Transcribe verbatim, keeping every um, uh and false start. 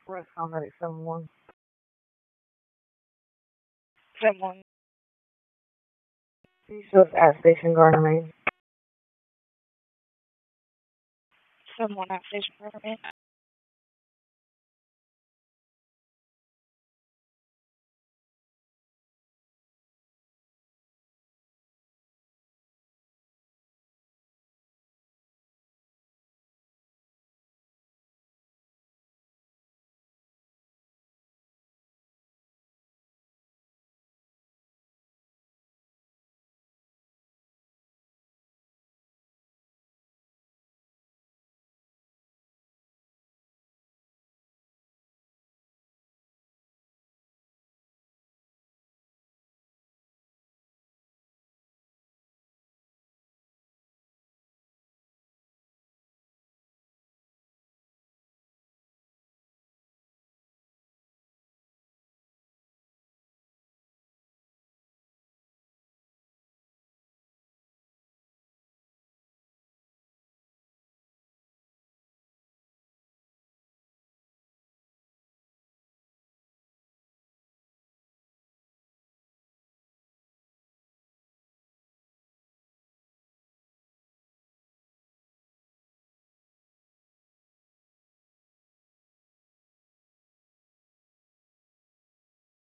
Press combat at seven one. seven one. Shows at Station Garner Main. seven one at Station Garner Main.